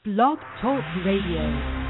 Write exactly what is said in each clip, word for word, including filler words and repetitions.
Blog Talk Radio.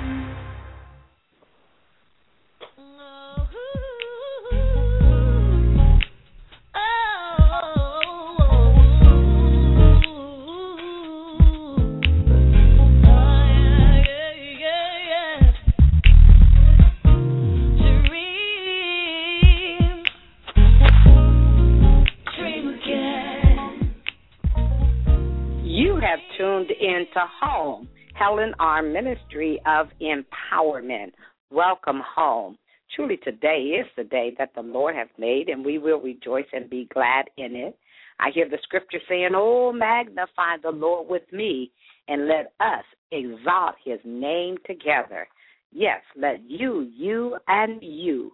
Tuned into Home, Helen R. Ministry of Empowerment. Welcome home. Truly today is the day that the Lord has made, and we will rejoice and be glad in it. I hear the scripture saying, "Oh, magnify the Lord with me, and let us exalt his name together." Yes, let you, you, and you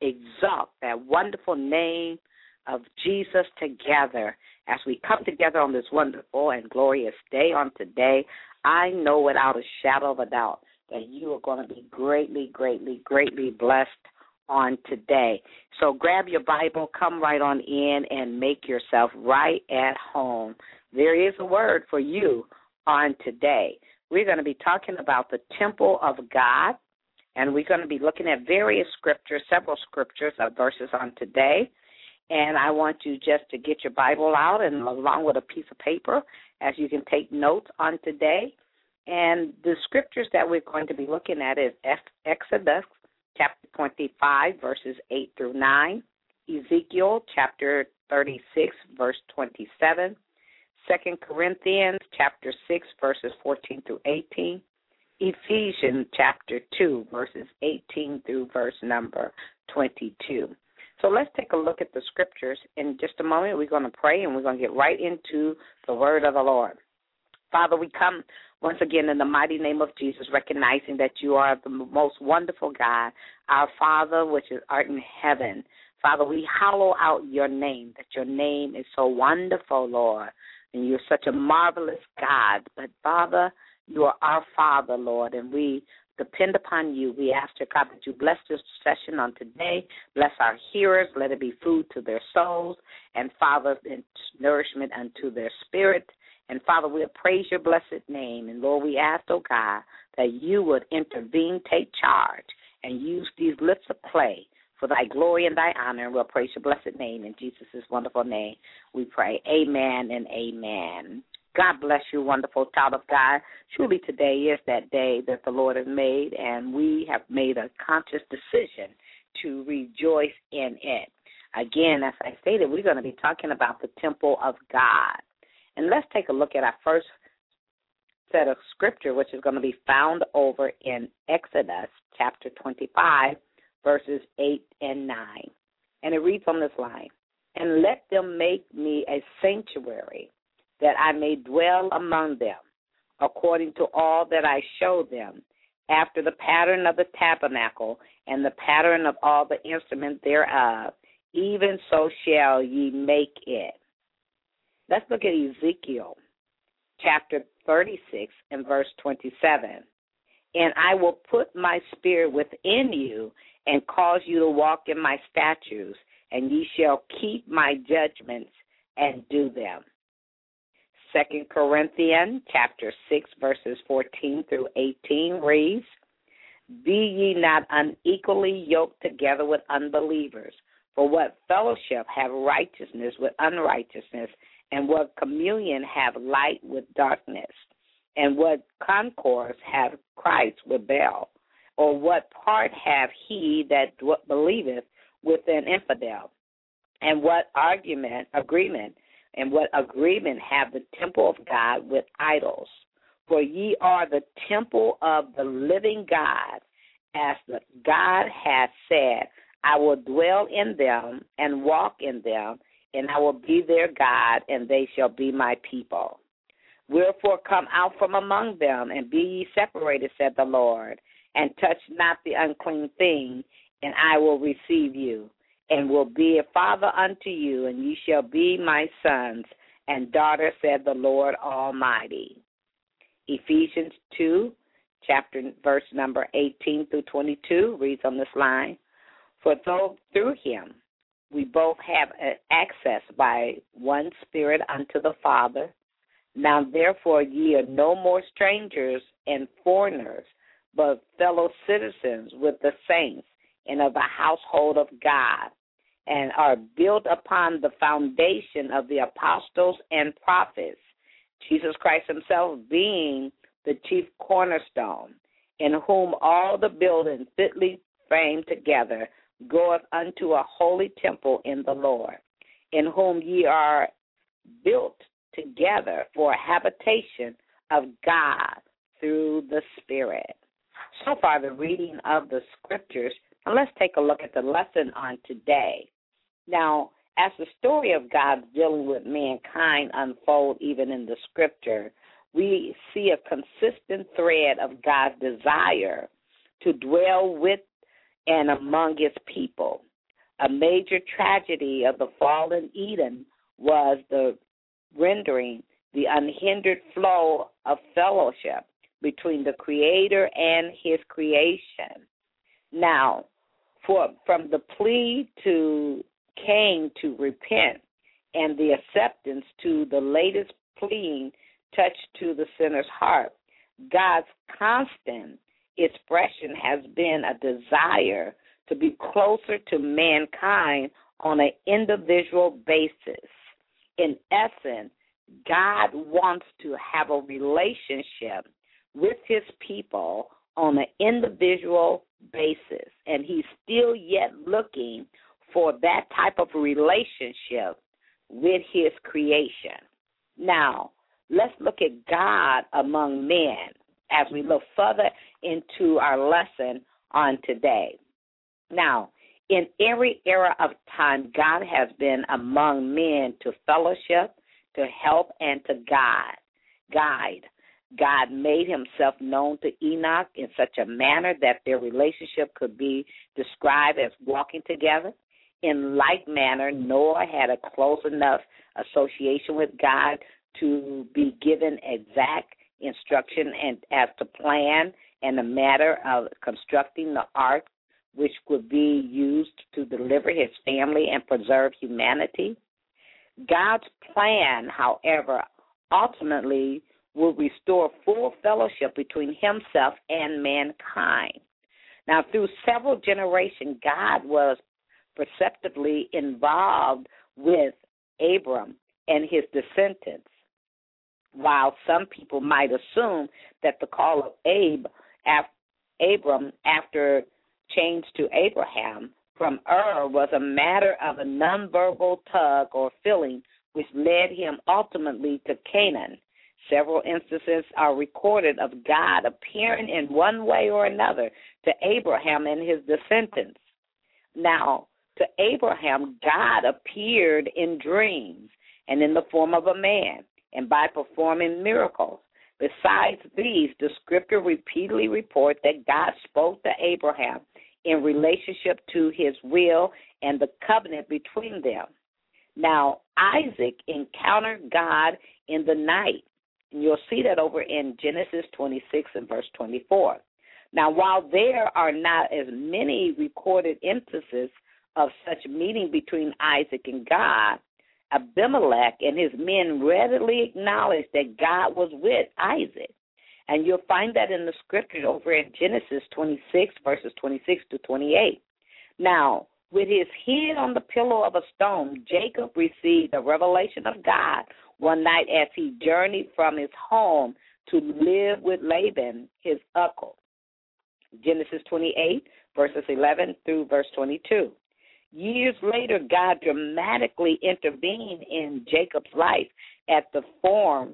exalt that wonderful name of Jesus together. As we come together on this wonderful and glorious day on today, I know without a shadow of a doubt that you are going to be greatly, greatly, greatly blessed on today. So grab your Bible, come right on in, and make yourself right at home. There is a word for you on today. We're going to be talking about the temple of God, and we're going to be looking at various scriptures, several scriptures of verses on today. And I want you just to get your Bible out and along with a piece of paper as you can take notes on today. And the scriptures that we're going to be looking at is Exodus chapter twenty-five, verses eight through nine, Ezekiel chapter thirty-six, verse twenty-seven, Second Corinthians chapter six, verses fourteen through eighteen, Ephesians chapter two, verses eighteen through verse number twenty-two. So let's take a look at the scriptures. In just a moment, we're going to pray, and we're going to get right into the word of the Lord. Father, we come once again in the mighty name of Jesus, recognizing that you are the most wonderful God, our Father, which is art in heaven. Father, we hallow out your name, that your name is so wonderful, Lord, and you're such a marvelous God. But, Father, you are our Father, Lord, and we depend upon you. We ask, your God, that you bless this session on today. Bless our hearers. Let it be food to their souls, and, Father, nourishment unto their spirit. And, Father, we'll praise your blessed name. And, Lord, we ask, oh God, that you would intervene, take charge, and use these lips of clay for thy glory and thy honor. And we'll praise your blessed name. In Jesus' wonderful name we pray. Amen and amen. God bless you, wonderful child of God. Truly today is that day that the Lord has made, and we have made a conscious decision to rejoice in it. Again, as I stated, we're going to be talking about the temple of God. And let's take a look at our first set of scripture, which is going to be found over in Exodus chapter twenty-five, verses eight and nine. And it reads on this line, "And let them make me a sanctuary, that I may dwell among them, according to all that I show them, after the pattern of the tabernacle and the pattern of all the instruments thereof, even so shall ye make it." Let's look at Ezekiel chapter thirty-six and verse twenty-seven. "And I will put my spirit within you and cause you to walk in my statutes, and ye shall keep my judgments and do them." Second Corinthians chapter six, verses fourteen through eighteen reads, "Be ye not unequally yoked together with unbelievers. For what fellowship have righteousness with unrighteousness, and what communion have light with darkness? And what concourse have Christ with Baal? Or what part have he that believeth with an infidel? And what argument, agreement, and what agreement have the temple of God with idols? For ye are the temple of the living God, as the God hath said, I will dwell in them and walk in them, and I will be their God, and they shall be my people. Wherefore come out from among them, and be ye separated, said the Lord, and touch not the unclean thing, and I will receive you, and will be a father unto you, and ye shall be my sons and daughters, said the Lord Almighty. Ephesians two, chapter verse number eighteen through twenty-two reads on this line, "For though through him we both have access by one Spirit unto the Father, Now therefore ye are no more strangers and foreigners, but fellow citizens with the saints and of the household of God, and are built upon the foundation of the apostles and prophets, Jesus Christ himself being the chief cornerstone, in whom all the building fitly framed together goeth unto a holy temple in the Lord, in whom ye are built together for a habitation of God through the Spirit. So far, the reading of the scriptures. Now let's take a look at the lesson on today. Now, as the story of God dealing with mankind unfolds even in the scripture, we see a consistent thread of God's desire to dwell with and among his people. A major tragedy of the fallen Eden was the rendering the unhindered flow of fellowship between the Creator and his creation. Now, for from the plea to Cain to repent and the acceptance to the latest pleading touched to the sinner's heart, God's constant expression has been a desire to be closer to mankind on an individual basis. In essence, God wants to have a relationship with his people on an individual basis, and he's still yet looking for that type of relationship with his creation. Now, let's look at God among men as we look further into our lesson on today. Now, in every era of time, God has been among men to fellowship, to help, and to guide. guide. God made himself known to Enoch in such a manner that their relationship could be described as walking together. In like manner, Noah had a close enough association with God to be given exact instruction and as to plan and the matter of constructing the ark, which would be used to deliver his family and preserve humanity. God's plan, however, ultimately will restore full fellowship between himself and mankind. Now, through several generations, God was perceptibly involved with Abram and his descendants. While some people might assume that the call of Abe, Abram after changed to Abraham from Ur was a matter of a nonverbal tug or feeling which led him ultimately to Canaan. Several instances are recorded of God appearing in one way or another to Abraham and his descendants. Now, to Abraham, God appeared in dreams and in the form of a man and by performing miracles. Besides these, the scripture repeatedly reports that God spoke to Abraham in relationship to his will and the covenant between them. Now, Isaac encountered God in the night. And you'll see that over in Genesis twenty-six and verse twenty-four. Now, while there are not as many recorded instances of such meeting between Isaac and God, Abimelech and his men readily acknowledged that God was with Isaac. And you'll find that in the scriptures over in Genesis twenty-six, verses twenty-six to twenty-eight. Now, with his head on the pillow of a stone, Jacob received a revelation of God one night as he journeyed from his home to live with Laban, his uncle. Genesis twenty-eight, verses eleven through verse twenty-two. Years later, God dramatically intervened in Jacob's life at the form,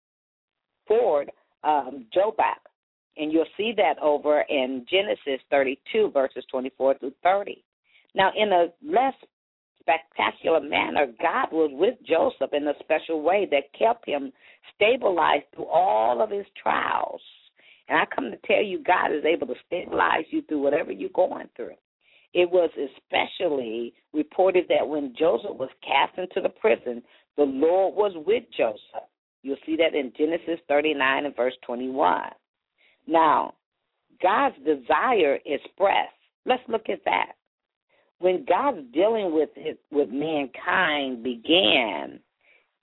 ford um, Jobab. And you'll see that over in Genesis thirty-two, verses twenty-four through thirty. Now, in a less spectacular manner, God was with Joseph in a special way that kept him stabilized through all of his trials. And I come to tell you, God is able to stabilize you through whatever you're going through. It was especially reported that when Joseph was cast into the prison, the Lord was with Joseph. You'll see that in Genesis thirty-nine and verse twenty-one. Now, God's desire expressed. Let's look at that. When God's dealing with it, with mankind began,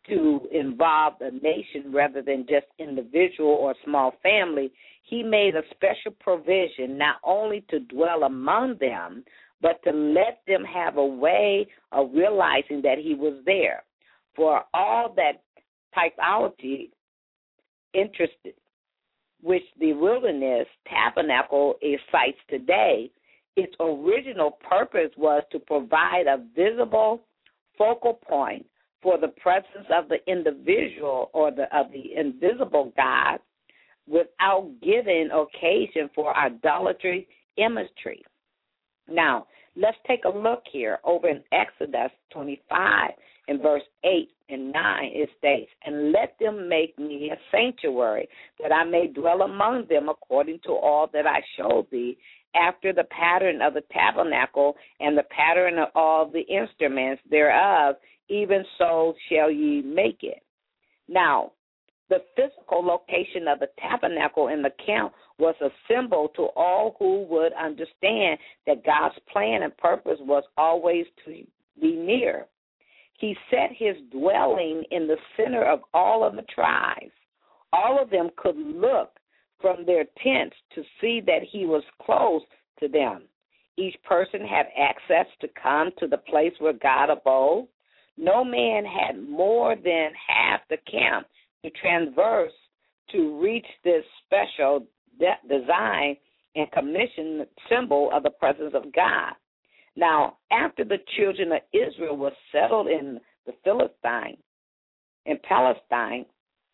to involve the nation rather than just individual or small family, he made a special provision not only to dwell among them, but to let them have a way of realizing that he was there. For all that typology interested, which the wilderness tabernacle cites today, its original purpose was to provide a visible focal point for the presence of the individual or the of the invisible God without giving occasion for idolatry imagery. Now, let's take a look here over in Exodus twenty-five in verse eight and nine. It states, "And let them make me a sanctuary, that I may dwell among them according to all that I showed thee, after the pattern of the tabernacle and the pattern of all the instruments thereof, even so shall ye make it." Now, the physical location of the tabernacle in the camp was a symbol to all who would understand that God's plan and purpose was always to be near. He set his dwelling in the center of all of the tribes. All of them could look from their tents to see that he was close to them. Each person had access to come to the place where God abode. No man had more than half the camp to traverse to reach this special de- design and commission symbol of the presence of God. Now, after the children of Israel were settled in the Philistine, in Palestine,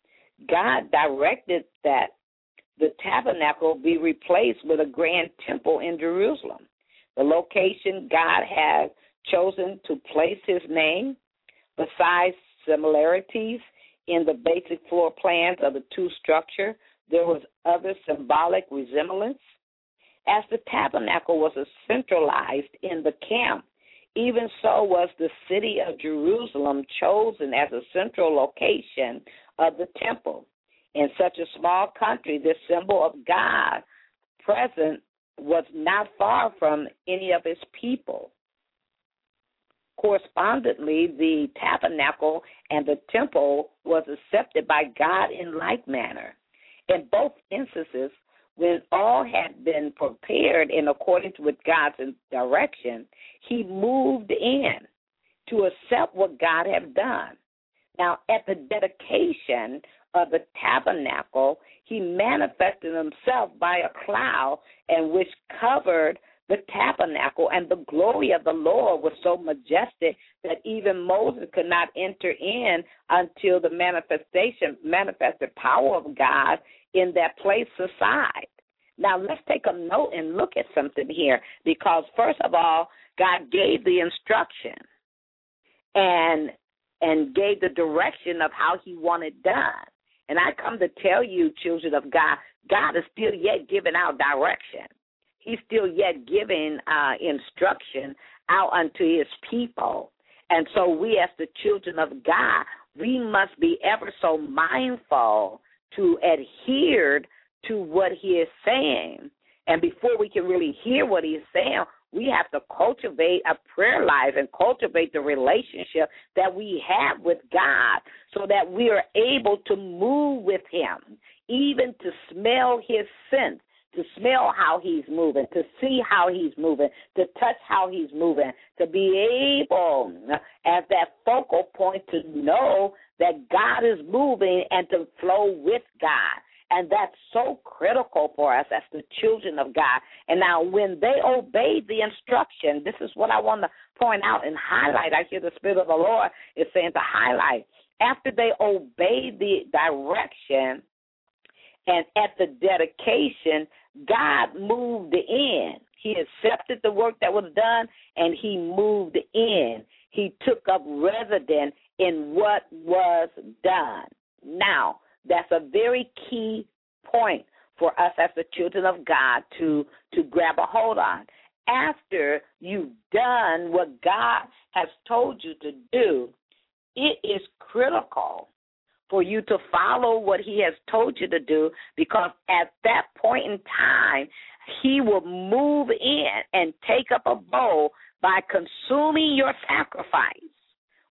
God directed that the tabernacle be replaced with a grand temple in Jerusalem. The location God had chosen to place his name, besides similarities in the basic floor plans of the two structures, there was other symbolic resemblance. As the tabernacle was centralized in the camp, even so was the city of Jerusalem chosen as a central location of the temple. In such a small country, this symbol of God present was not far from any of his people. Correspondingly, the tabernacle and the temple was accepted by God in like manner. In both instances, when all had been prepared in accordance with God's direction, he moved in to accept what God had done. Now, at the dedication of the tabernacle, he manifested himself by a cloud, and which covered the tabernacle, and the glory of the Lord was so majestic that even Moses could not enter in until the manifestation, manifested power of God in that place aside. Now, let's take a note and look at something here, because first of all, God gave the instruction and and gave the direction of how he wanted done. And I come to tell you, children of God, God is still yet giving out direction. He's still yet giving uh, instruction out unto his people. And so we as the children of God, we must be ever so mindful to adhere to what he is saying. And before we can really hear what he's saying, we have to cultivate a prayer life and cultivate the relationship that we have with God so that we are able to move with him, even to smell his scent, to smell how he's moving, to see how he's moving, to touch how he's moving, to be able as that focal point to know that God is moving and to flow with God. And that's so critical for us as the children of God. And now when they obeyed the instruction, this is what I want to point out and highlight. I hear the Spirit of the Lord is saying to highlight. After they obeyed the direction and at the dedication, God moved in. He accepted the work that was done, and he moved in. He took up residence in what was done. Now, that's a very key point for us as the children of God to, to grab a hold on. After you've done what God has told you to do, it is critical for you to follow what he has told you to do, because at that point in time, he will move in and take up a bowl by consuming your sacrifice.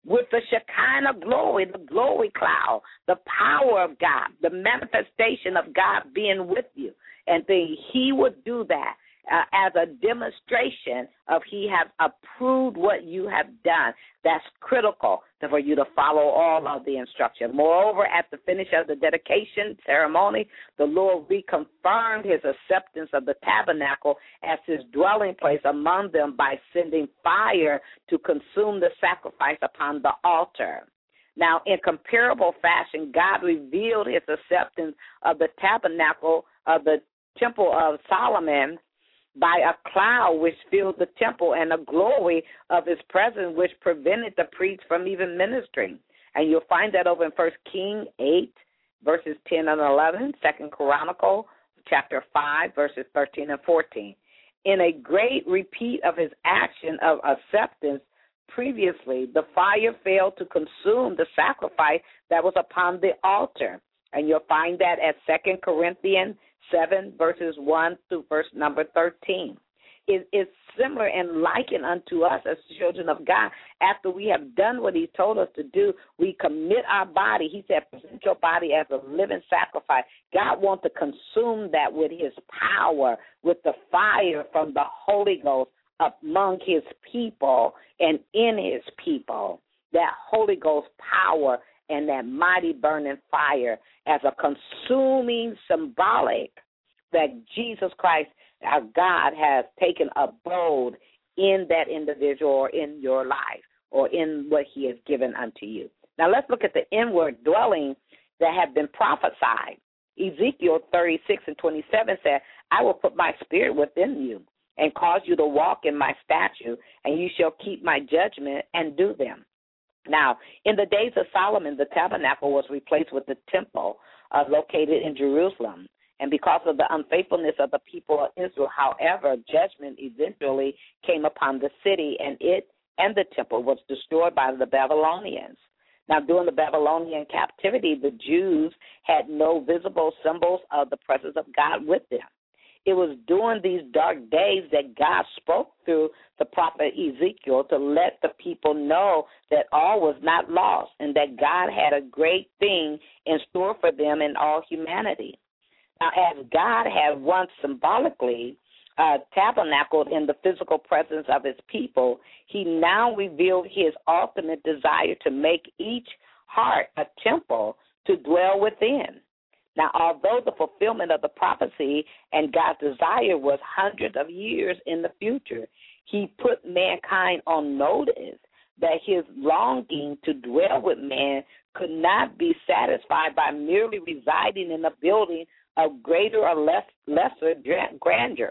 with the Shekinah glory, the glory cloud, the power of God, the manifestation of God being with you. And then he would do that uh, as a demonstration of he has approved what you have done. That's critical for you to follow all of the instruction. Moreover, at the finish of the dedication ceremony, the Lord reconfirmed his acceptance of the tabernacle as his dwelling place among them by sending fire to consume the sacrifice upon the altar. Now, in comparable fashion, God revealed his acceptance of the tabernacle of the temple of Solomon by a cloud which filled the temple and the glory of his presence which prevented the priest from even ministering. And you'll find that over in First Kings eight, verses ten and eleven, Second Chronicle, chapter five, verses thirteen and fourteen. In a great repeat of his action of acceptance previously, the fire failed to consume the sacrifice that was upon the altar. And you'll find that at Second Corinthians seven, verses one through verse number thirteen. It is similar and likened unto us as children of God. After we have done what he told us to do, we commit our body. He said, present your body as a living sacrifice. God wants to consume that with his power, with the fire from the Holy Ghost among his people and in his people. That Holy Ghost power and that mighty burning fire as a consuming symbolic that Jesus Christ, our God, has taken abode in that individual or in your life or in what he has given unto you. Now let's look at the inward dwelling that have been prophesied. Ezekiel thirty-six and twenty-seven said, I will put my spirit within you and cause you to walk in my statutes, and you shall keep my judgment and do them. Now, in the days of Solomon, the tabernacle was replaced with the temple uh, located in Jerusalem. And because of the unfaithfulness of the people of Israel, however, judgment eventually came upon the city, and it and the temple was destroyed by the Babylonians. Now, during the Babylonian captivity, the Jews had no visible symbols of the presence of God with them. It was during these dark days that God spoke through the prophet Ezekiel to let the people know that all was not lost and that God had a great thing in store for them and all humanity. Now, as God had once symbolically uh, tabernacled in the physical presence of his people, he now revealed his ultimate desire to make each heart a temple to dwell within. Now, although the fulfillment of the prophecy and God's desire was hundreds of years in the future, he put mankind on notice that his longing to dwell with man could not be satisfied by merely residing in a building of greater or less, lesser grandeur.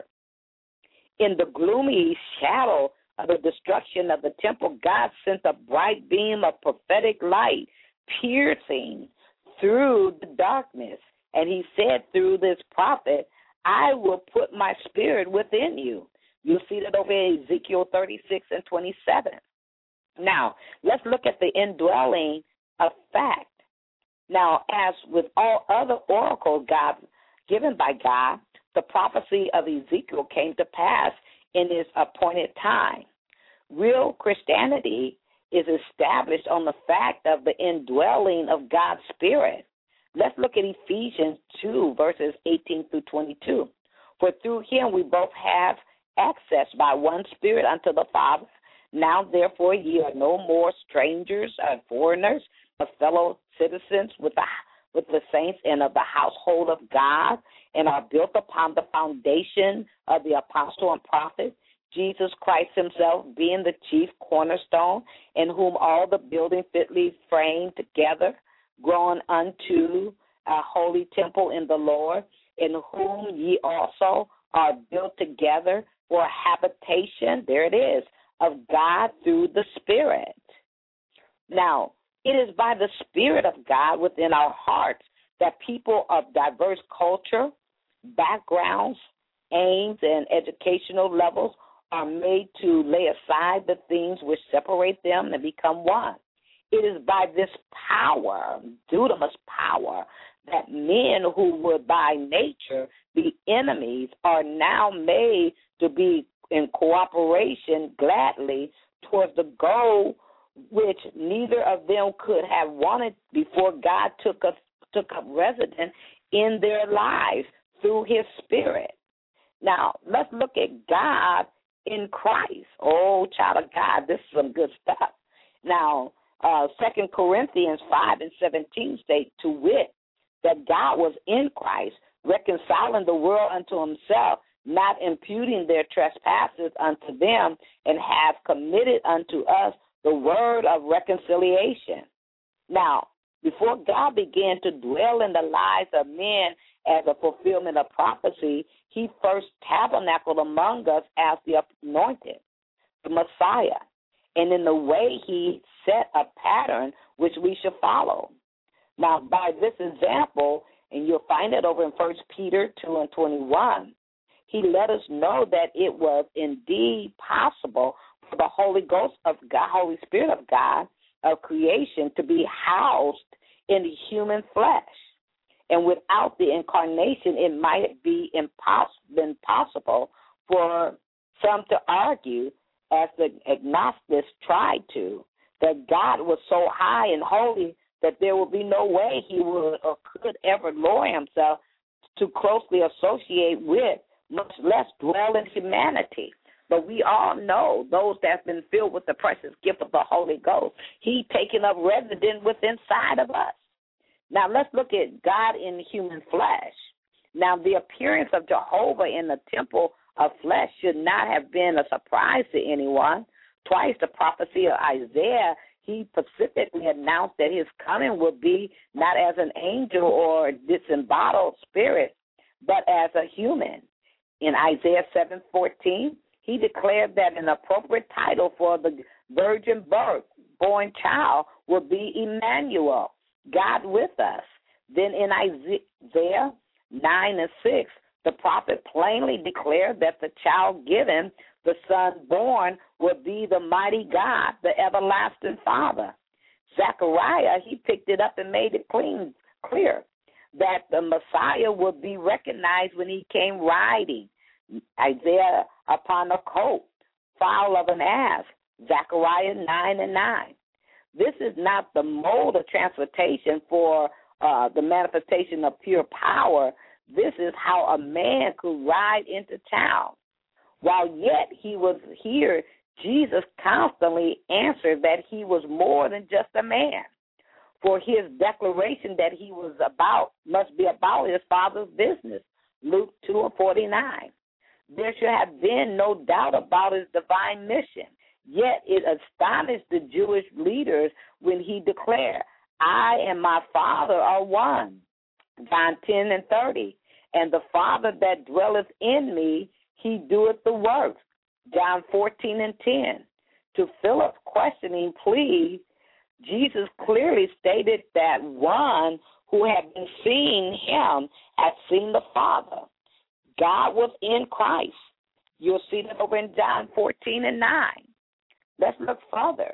In the gloomy shadow of the destruction of the temple, God sent a bright beam of prophetic light piercing through the darkness. And he said through this prophet, I will put my spirit within you. You'll see that over in Ezekiel thirty-six and twenty-seven. Now, let's look at the indwelling of fact. Now, as with all other oracles God given by God, the prophecy of Ezekiel came to pass in its appointed time. Real Christianity is established on the fact of the indwelling of God's Spirit. Let's look at Ephesians two, verses eighteen through twenty-two. For through him we both have access by one Spirit unto the Father. Now, therefore, ye are no more strangers and foreigners, but fellow citizens with the, with the saints and of the household of God, and are built upon the foundation of the apostle and prophet, Jesus Christ himself being the chief cornerstone, in whom all the building fitly framed together, growing unto a holy temple in the Lord, in whom ye also are built together for a habitation, there it is, of God through the Spirit. Now, it is by the Spirit of God within our hearts that people of diverse culture, backgrounds, aims, and educational levels are made to lay aside the things which separate them and become one. It is by this power, dunamis power, that men who would by nature be enemies are now made to be in cooperation gladly towards the goal which neither of them could have wanted before God took us took up residence in their lives through his Spirit. Now, let's look at God in Christ. Oh, child of God, this is some good stuff. Now, uh, Second Corinthians five and seventeen state, to wit, that God was in Christ, reconciling the world unto himself, not imputing their trespasses unto them, and have committed unto us the word of reconciliation. Now, before God began to dwell in the lives of men as a fulfillment of prophecy, he first tabernacled among us as the anointed, the Messiah, and in the way he set a pattern which we should follow. Now, by this example, and you'll find it over in First Peter two and twenty-one, he let us know that it was indeed possible for the Holy Ghost of God, Holy Spirit of God, of creation, to be housed in the human flesh. And without the incarnation, it might be impossible, been possible for some to argue, as the agnostics tried to, that God was so high and holy that there would be no way he would or could ever lower himself to closely associate with, much less dwell in humanity. But we all know, those that have been filled with the precious gift of the Holy Ghost, he taken up residence within inside of us. Now, let's look at God in human flesh. Now, the appearance of Jehovah in the temple of flesh should not have been a surprise to anyone. Twice the prophecy of Isaiah, he specifically announced that his coming would be not as an angel or disembodied spirit, but as a human. In Isaiah seven fourteen, he declared that an appropriate title for the virgin birth born child would be Emmanuel, God with us. Then in Isaiah nine and six, the prophet plainly declared that the child given, the son born, would be the mighty God, the everlasting Father. Zechariah, he picked it up and made it clean, clear that the Messiah would be recognized when he came riding. Isaiah upon a colt, foal of an ass, Zechariah nine and nine. This is not the mode of transportation for uh, the manifestation of pure power. This is how a man could ride into town. While yet he was here, Jesus constantly answered that he was more than just a man. For his declaration that he was about must be about his Father's business, Luke two and forty-nine. There should have been no doubt about his divine mission. Yet it astonished the Jewish leaders when he declared, I and my Father are one, John ten and thirty. And the Father that dwelleth in me, he doeth the works, John fourteen and ten. To Philip's questioning plea, Jesus clearly stated that one who had been seeing him had seen the Father. God was in Christ. You'll see that over in John fourteen and nine. Let's look further.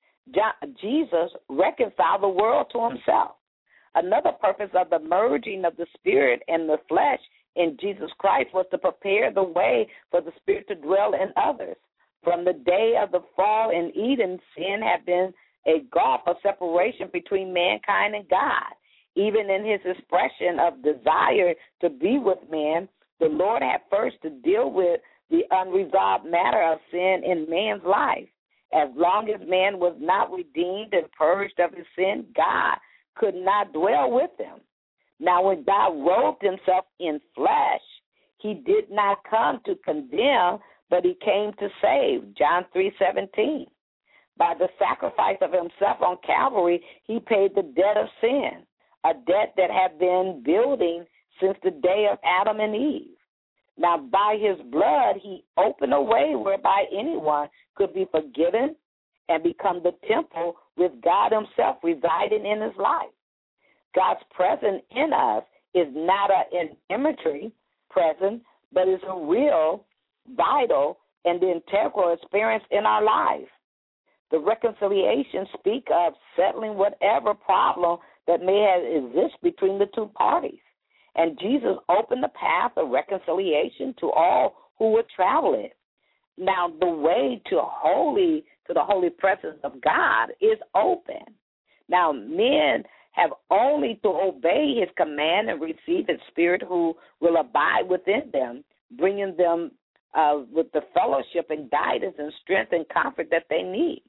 John, Jesus reconciled the world to himself. Another purpose of the merging of the Spirit and the flesh in Jesus Christ was to prepare the way for the Spirit to dwell in others. From the day of the fall in Eden, sin had been a gulf of separation between mankind and God. Even in his expression of desire to be with man, the Lord had first to deal with the unresolved matter of sin in man's life. As long as man was not redeemed and purged of his sin, God could not dwell with him. Now, when God robed himself in flesh, he did not come to condemn, but he came to save, John three seventeen. By the sacrifice of himself on Calvary, he paid the debt of sin, a debt that had been building since the day of Adam and Eve. Now, by his blood, he opened a way whereby anyone could be forgiven and become the temple with God himself residing in his life. God's presence in us is not an imagery presence, but is a real, vital, and integral experience in our life. The reconciliation speak of settling whatever problem that may have exist between the two parties. And Jesus opened the path of reconciliation to all who would travel it. Now, the way to holy, to the holy presence of God is open. Now, men have only to obey his command and receive his spirit who will abide within them, bringing them uh, with the fellowship and guidance and strength and comfort that they need.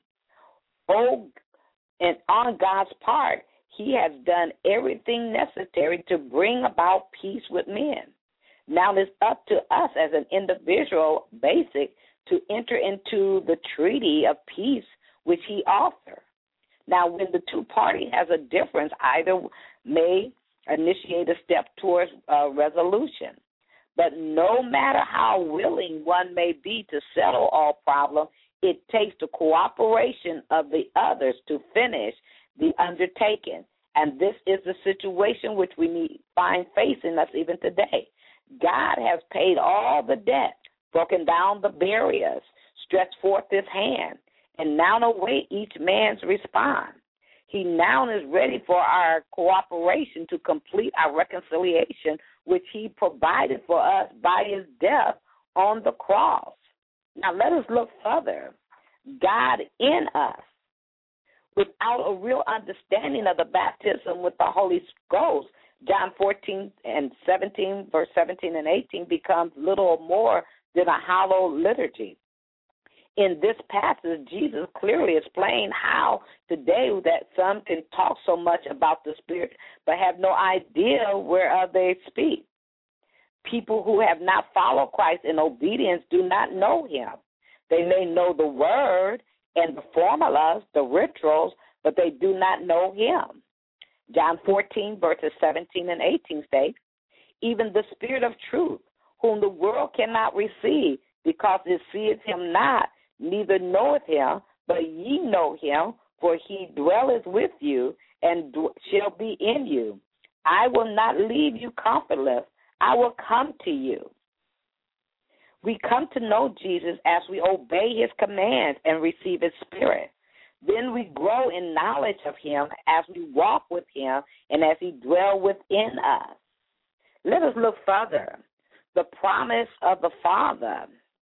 Oh, and on God's part, he has done everything necessary to bring about peace with men. Now it's up to us as an individual basic to enter into the treaty of peace which he offers. Now, when the two parties has a difference, either may initiate a step towards uh, resolution. But no matter how willing one may be to settle all problems, it takes the cooperation of the others to finish the undertaking. And this is the situation which we need find facing us even today. God has paid all the debt, broken down the barriers, stretched forth his hand, and now await each man's response. He now is ready for our cooperation to complete our reconciliation, which he provided for us by his death on the cross. Now let us look further. God in us. Without a real understanding of the baptism with the Holy Ghost, John fourteen and seventeen, verse seventeen and eighteen becomes little more than a hollow liturgy. In this passage, Jesus clearly explained how today that some can talk so much about the Spirit but have no idea whereof they speak. People who have not followed Christ in obedience do not know him. They may know the word and the formulas, the rituals, but they do not know him. John fourteen, verses seventeen and eighteen states, even the Spirit of truth, whom the world cannot receive, because it seeth him not, neither knoweth him, but ye know him, for he dwelleth with you and shall be in you. I will not leave you comfortless. I will come to you. We come to know Jesus as we obey his commands and receive his spirit. Then we grow in knowledge of him as we walk with him and as he dwells within us. Let us look further. The promise of the Father.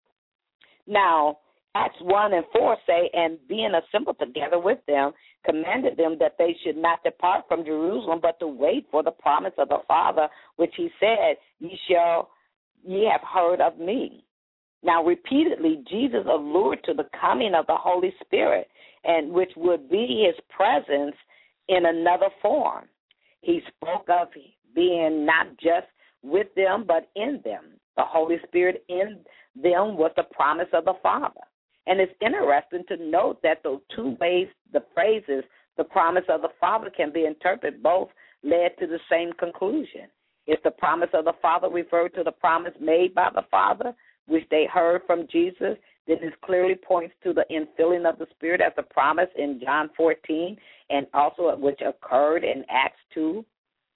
Now, Acts one and four say, and being assembled together with them, commanded them that they should not depart from Jerusalem, but to wait for the promise of the Father, which he said, ye shall, ye have heard of me. Now, repeatedly, Jesus allured to the coming of the Holy Spirit, and which would be his presence in another form. He spoke of being not just with them, but in them. The Holy Spirit in them was the promise of the Father. And it's interesting to note that those two ways, the phrases, the promise of the Father can be interpreted, both led to the same conclusion. If the promise of the Father referred to the promise made by the Father, which they heard from Jesus, then it clearly points to the infilling of the Spirit as a promise in John fourteen, and also which occurred in Acts two.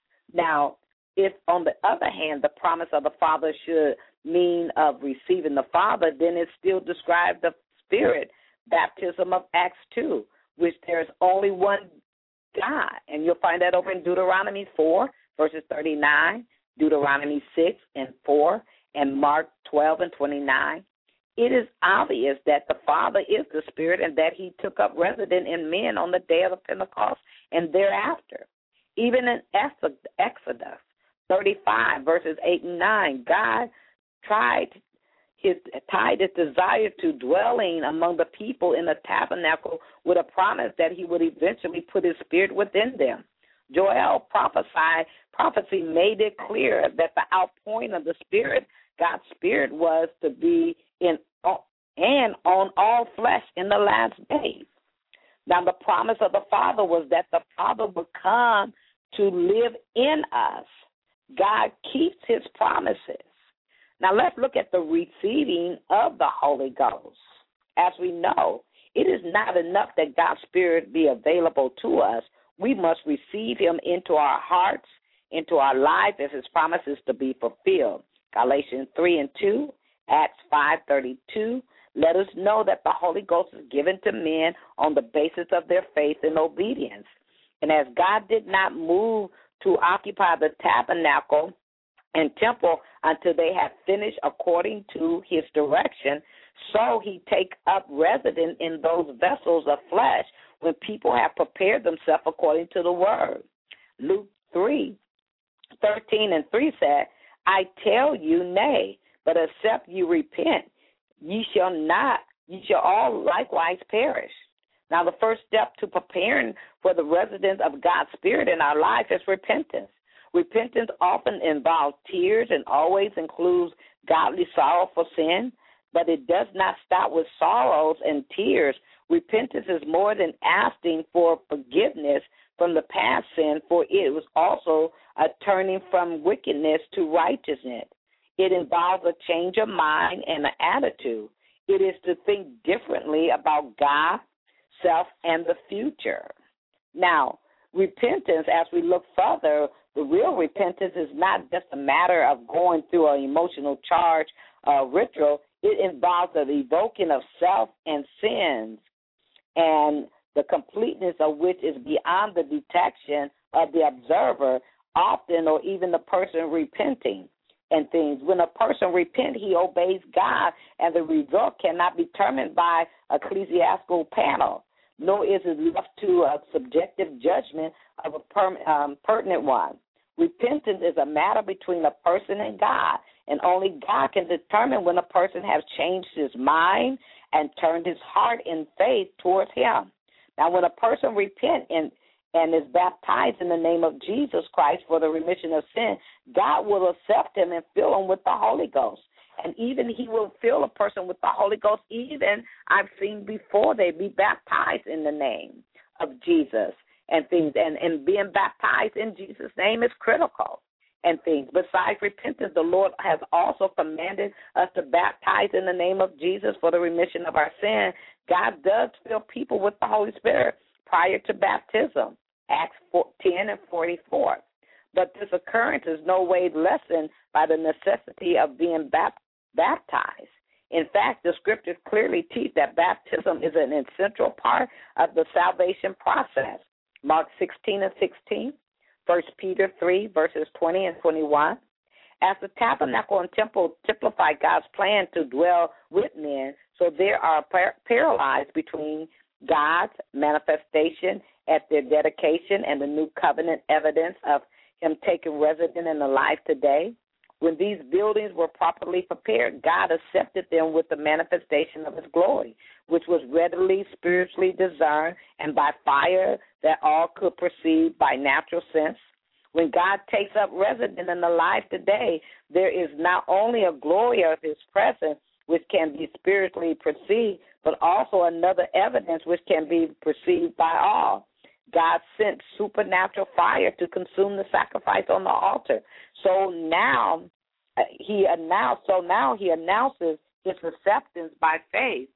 Now, if on the other hand the promise of the Father should mean of receiving the Father, then it still describes the Spirit baptism of Acts two, which there's only one God. And you'll find that over in Deuteronomy four, verses thirty-nine, Deuteronomy six and four, and Mark twelve and twenty-nine. It is obvious that the Father is the Spirit and that he took up residence in men on the day of the Pentecost and thereafter. Even in Exodus thirty-five, verses eight and nine, God tried his, tied his desire to dwelling among the people in the tabernacle with a promise that he would eventually put his Spirit within them. Joel prophesied, prophecy made it clear that the outpouring of the Spirit, God's Spirit, was to be in and on all flesh in the last days. Now, the promise of the Father was that the Father would come to live in us. God keeps his promises. Now, let's look at the receiving of the Holy Ghost. As we know, it is not enough that God's Spirit be available to us. We must receive him into our hearts, into our life, as his promises to be fulfilled. Galatians three and two, Acts five thirty-two, let us know that the Holy Ghost is given to men on the basis of their faith and obedience. And as God did not move to occupy the tabernacle and temple until they have finished according to his direction. So he take up residence in those vessels of flesh when people have prepared themselves according to the word. Luke three, thirteen and three said, I tell you, nay, but except you repent, ye shall not, ye shall all likewise perish. Now, the first step to preparing for the residence of God's Spirit in our life is repentance. Repentance often involves tears and always includes godly sorrow for sin, but it does not stop with sorrows and tears. Repentance is more than asking for forgiveness from the past sin, for it was also a turning from wickedness to righteousness. It involves a change of mind and an attitude. It is to think differently about God, self, and the future. Now, repentance, as we look further, the real repentance is not just a matter of going through an emotional charge uh, ritual. It involves the evoking of self and sins, and the completeness of which is beyond the detection of the observer, often or even the person repenting and things. When a person repents, he obeys God, and the result cannot be determined by ecclesiastical panel, nor is it left to a subjective judgment of a per, um, pertinent one. Repentance is a matter between a person and God, and only God can determine when a person has changed his mind and turned his heart in faith towards him. Now, when a person repents and, and is baptized in the name of Jesus Christ for the remission of sin, God will accept him and fill him with the Holy Ghost. And even he will fill a person with the Holy Ghost, even I've seen before they be baptized in the name of Jesus and things. And, and being baptized in Jesus' name is critical and things. Besides repentance, the Lord has also commanded us to baptize in the name of Jesus for the remission of our sin. God does fill people with the Holy Spirit prior to baptism, Acts ten and forty-four. But this occurrence is no way lessened by the necessity of being baptized. baptized. In fact, the scriptures clearly teach that baptism is an essential part of the salvation process. Mark sixteen and sixteen, First Peter three, verses twenty and twenty-one. As the tabernacle and temple typify God's plan to dwell with men, so there are par- paralyzed between God's manifestation at their dedication and the new covenant evidence of him taking residence in the life today. When these buildings were properly prepared, God accepted them with the manifestation of his glory, which was readily spiritually discerned and by fire that all could perceive by natural sense. When God takes up residence in the life today, there is not only a glory of his presence, which can be spiritually perceived, but also another evidence which can be perceived by all. God sent supernatural fire to consume the sacrifice on the altar. So now uh, he announced. So now he announces his acceptance by faith,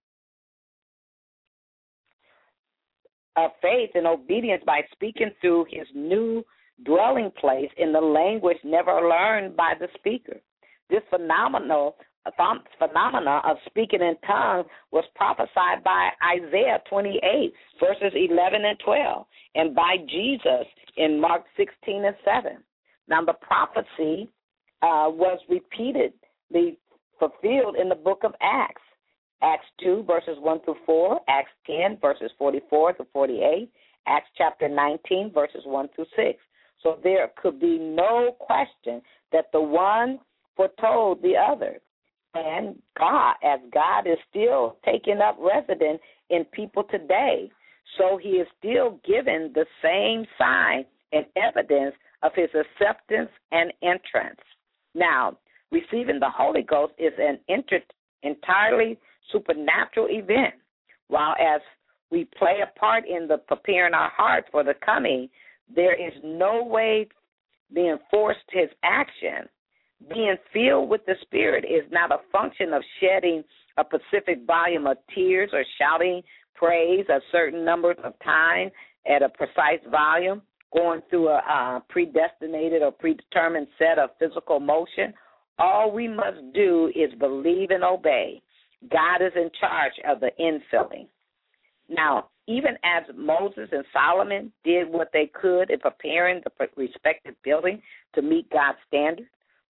of faith and obedience by speaking through his new dwelling place in the language never learned by the speaker. This phenomenal phenomena of speaking in tongues was prophesied by Isaiah twenty-eight, verses eleven and twelve, and by Jesus in Mark sixteen and seven. Now, the prophecy uh, was repeatedly fulfilled in the book of Acts. Acts two, verses one through four, Acts ten, verses forty-four to forty-eight, Acts chapter nineteen, verses one through six. So there could be no question that the one foretold the other. And God, as God is still taking up residence in people today, so he is still given the same sign and evidence of his acceptance and entrance. Now, receiving the Holy Ghost is an inter- entirely supernatural event. While as we play a part in the preparing our hearts for the coming, there is no way being forced his action. Being filled with the Spirit is not a function of shedding a specific volume of tears or shouting praise a certain number of times at a precise volume, going through a uh, predestinated or predetermined set of physical motion. All we must do is believe and obey. God is in charge of the infilling. Now, even as Moses and Solomon did what they could in preparing the respective building to meet God's standard,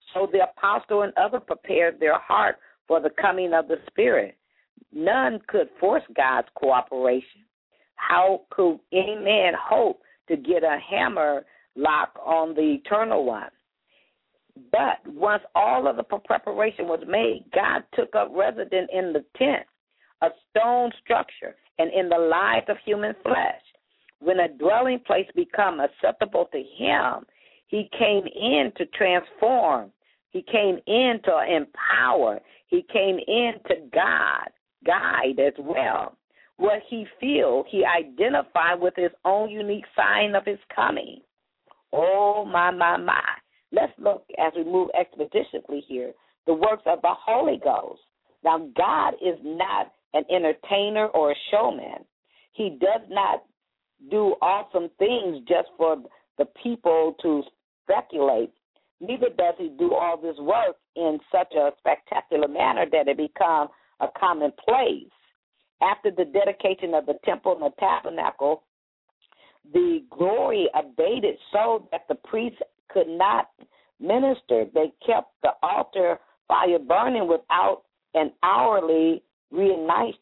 So the apostle and others prepared their heart for the coming of the Spirit. None could force God's cooperation. How could any man hope to get a hammer lock on the Eternal One? But once all of the preparation was made, God took up residence in the tent, a stone structure, and in the lives of human flesh. When a dwelling place became acceptable to him, he came in to transform. He came in to empower. He came in to guide, guide as well. What he feels, he identified with his own unique sign of his coming. Oh, my, my, my. Let's look as we move expeditiously here, the works of the Holy Ghost. Now, God is not an entertainer or a showman. He does not do awesome things just for the people to speculate. Neither does he do all this work in such a spectacular manner that it becomes a commonplace. After the dedication of the temple and the tabernacle, the glory abated so that the priests could not minister. They kept the altar fire burning without an hourly reignition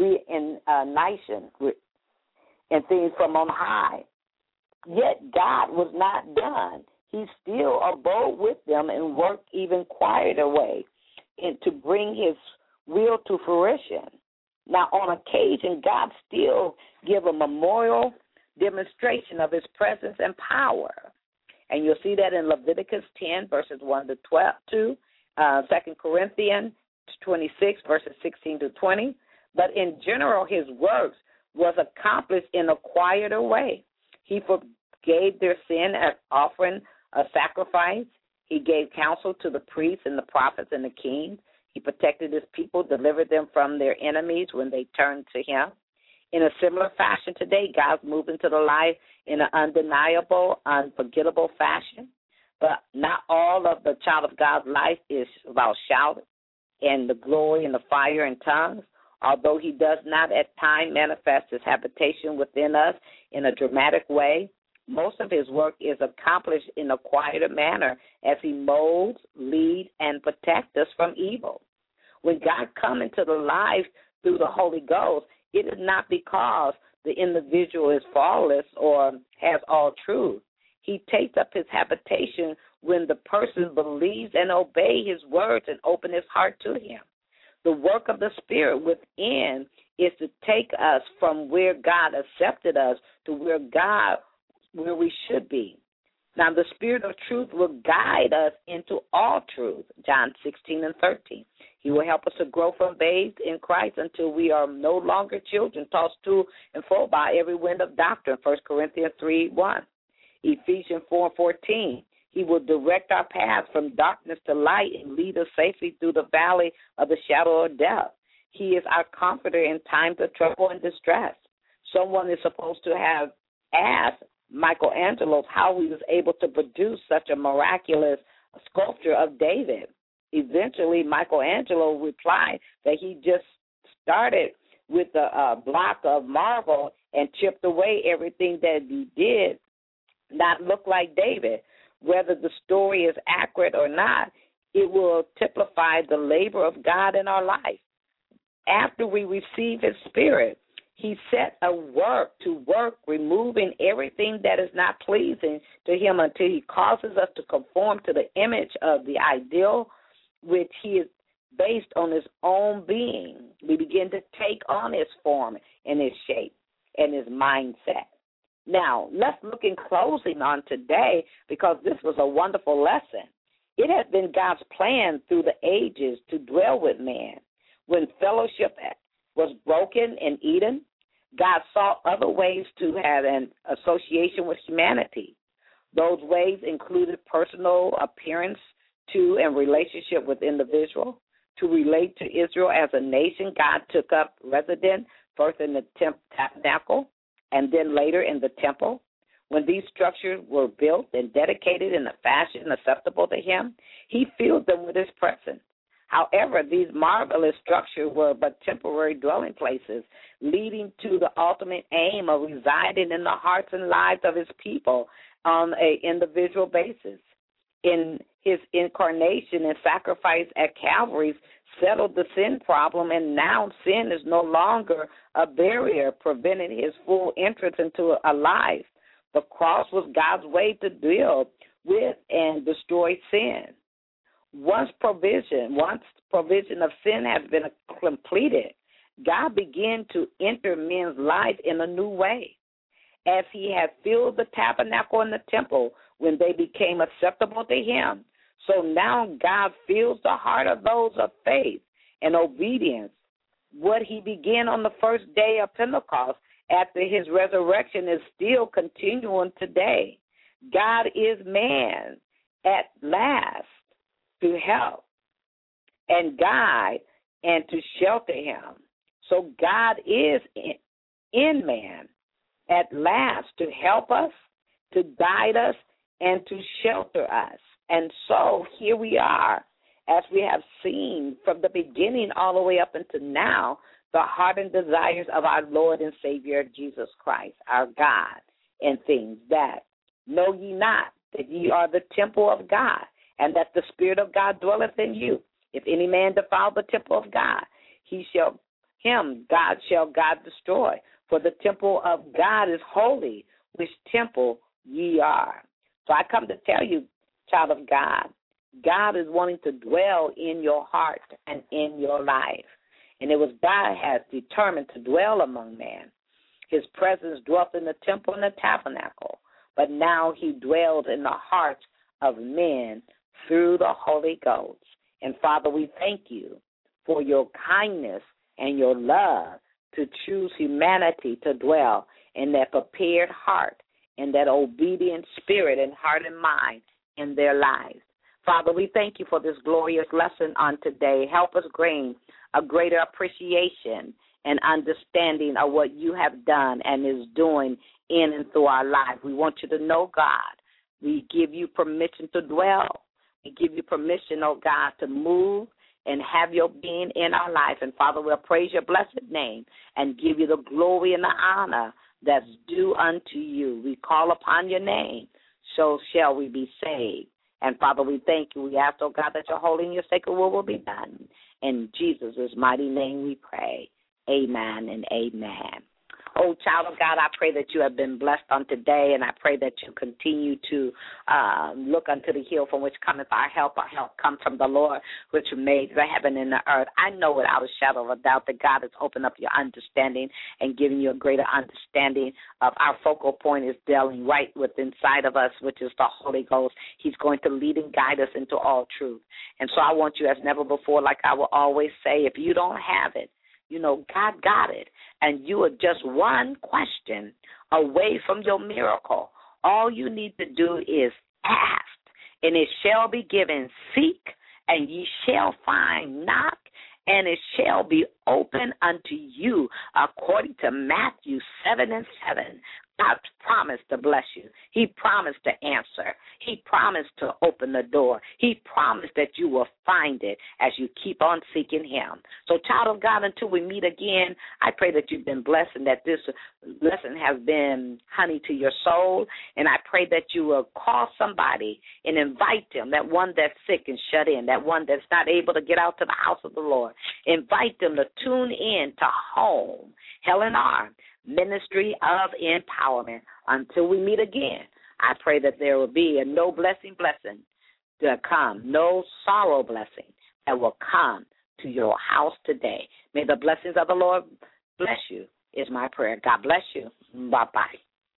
and things from on high. Yet God was not done. He still abode with them and worked even quieter way and to bring his will to fruition. Now, on occasion, God still give a memorial demonstration of his presence and power. And you'll see that in Leviticus ten, verses one to twelve, two, uh, Second Corinthians twenty-six, verses sixteen to twenty. But in general, his works was accomplished in a quieter way. He forgave their sin as offering a sacrifice. He gave counsel to the priests and the prophets and the kings. He protected his people, delivered them from their enemies when they turned to him. In a similar fashion today, God's moving to the life in an undeniable, unforgettable fashion. But not all of the child of God's life is about shouting and the glory and the fire and tongues. Although he does not at times manifest his habitation within us in a dramatic way, most of his work is accomplished in a quieter manner as he molds, leads, and protects us from evil. When God comes into the life through the Holy Ghost, it is not because the individual is flawless or has all truth. He takes up his habitation when the person believes and obeys his words and opens his heart to him. The work of the Spirit within is to take us from where God accepted us to where God, where we should be. Now, the Spirit of truth will guide us into all truth, John sixteen and thirteen. He will help us to grow from babes in Christ until we are no longer children, tossed to and fro by every wind of doctrine, First Corinthians three, one. Ephesians four and fourteen. He will direct our paths from darkness to light and lead us safely through the valley of the shadow of death. He is our comforter in times of trouble and distress. Someone is supposed to have asked Michelangelo how he was able to produce such a miraculous sculpture of David. Eventually, Michelangelo replied that he just started with a uh, block of marble and chipped away everything that he did not look like David. Whether the story is accurate or not, it will typify the labor of God in our life. After we receive his Spirit, he set a work to work, removing everything that is not pleasing to him until he causes us to conform to the image of the ideal which he is based on his own being. We begin to take on his form and his shape and his mindset. Now, let's look in closing on today because this was a wonderful lesson. It has been God's plan through the ages to dwell with man. When fellowship was broken in Eden, God sought other ways to have an association with humanity. Those ways included personal appearance to and relationship with individual. To relate to Israel as a nation, God took up residence first in the temp- tabernacle and then later in the temple. When these structures were built and dedicated in a fashion acceptable to him, he filled them with his presence. However, these marvelous structures were but temporary dwelling places, leading to the ultimate aim of residing in the hearts and lives of his people on an individual basis. in his incarnation and sacrifice at Calvary settled the sin problem, and now sin is no longer a barrier preventing his full entrance into a life. The cross was God's way to deal with and destroy sin. Once provision, once provision of sin has been completed, God began to enter men's life in a new way. As he had filled the tabernacle and the temple when they became acceptable to him, so now God fills the heart of those of faith and obedience. What he began on the first day of Pentecost after his resurrection is still continuing today. God is man at last to help and guide and to shelter him. So God is in, in man at last to help us, to guide us, and to shelter us. And so here we are, as we have seen from the beginning all the way up until now, the heart and desires of our Lord and Savior Jesus Christ, our God, and things that know ye not that ye are the temple of God, and that the Spirit of God dwelleth in you. If any man defile the temple of God, he shall him God shall God destroy. For the temple of God is holy, which temple ye are. So I come to tell you, child of God, God is wanting to dwell in your heart and in your life. And it was God has determined to dwell among man. His presence dwelt in the temple and the tabernacle, but now he dwells in the hearts of men through the Holy Ghost. And Father, we thank you for your kindness and your love to choose humanity to dwell in that prepared heart and that obedient spirit and heart and mind in their lives. Father, we thank you for this glorious lesson on today. Help us gain a greater appreciation and understanding of what you have done and is doing in and through our life. We want you to know, God, we give you permission to dwell. We give you permission, oh God, to move and have your being in our life. And, Father, we'll praise your blessed name and give you the glory and the honor that's due unto you. We call upon your name, so shall we be saved. And, Father, we thank you. We ask, oh God, that your holy and your sacred will will be done. In Jesus' mighty name we pray. Amen and amen. Oh, child of God, I pray that you have been blessed on today, and I pray that you continue to uh, look unto the hill from which cometh our help. Our help comes from the Lord, which made the heaven and the earth. I know without a shadow of a doubt that God has opened up your understanding and given you a greater understanding of our focal point is dwelling right within inside of us, which is the Holy Ghost. He's going to lead and guide us into all truth. And so I want you, as never before, like I will always say, if you don't have it, you know, God got it, and you are just one question away from your miracle. All you need to do is ask, and it shall be given. Seek, and ye shall find. Knock, and it shall be open unto you, according to Matthew seven and seven. God promised to bless you. He promised to answer. He promised to open the door. He promised that you will find it as you keep on seeking him. So, child of God, until we meet again, I pray that you've been blessed and that this lesson has been honey to your soul. And I pray that you will call somebody and invite them, that one that's sick and shut in, that one that's not able to get out to the house of the Lord. Invite them to tune in to Home, Helen R. Ministry of Empowerment. Until we meet again, I pray that there will be a no blessing blessing to come, no sorrow blessing that will come to your house today. May the blessings of the Lord bless you is my prayer. God bless you. Bye-bye.